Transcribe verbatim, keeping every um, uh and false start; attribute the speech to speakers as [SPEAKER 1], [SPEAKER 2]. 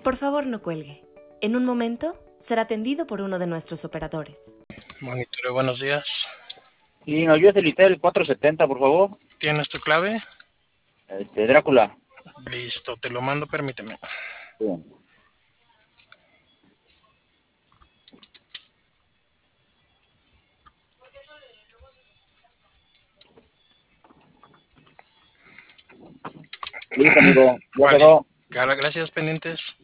[SPEAKER 1] Por favor, no cuelgue. En un momento será atendido por uno de nuestros operadores.
[SPEAKER 2] Monitoreo, buenos días.
[SPEAKER 3] Sí, ¿me ayudas a editar el cuatrocientos setenta, por favor?
[SPEAKER 2] ¿Tienes tu clave?
[SPEAKER 3] Este, Drácula.
[SPEAKER 2] Listo, te lo mando, permíteme.
[SPEAKER 3] Sí. Listo, amigo. Ya
[SPEAKER 2] Vale.
[SPEAKER 3] quedó.
[SPEAKER 2] Gracias, pendientes.